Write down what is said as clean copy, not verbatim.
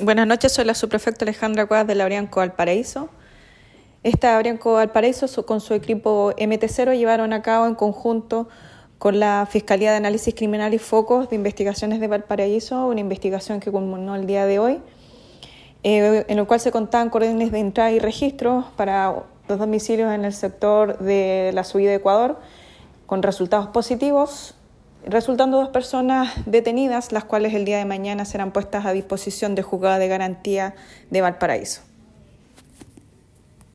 Buenas noches, soy la subprefecta Alejandra Cuevas de la Brianco Valparaíso. Esta Brianco Valparaíso con su equipo MT0 llevaron a cabo en conjunto con la Fiscalía de Análisis Criminal y Focos de Investigaciones de Valparaíso una investigación que culminó el día de hoy, en el cual se contaban con órdenes de entrada y registro para los domicilios en el sector de la subida de Ecuador, con resultados positivos, resultando 2 personas detenidas, las cuales el día de mañana serán puestas a disposición del Juzgado de Garantía de Valparaíso.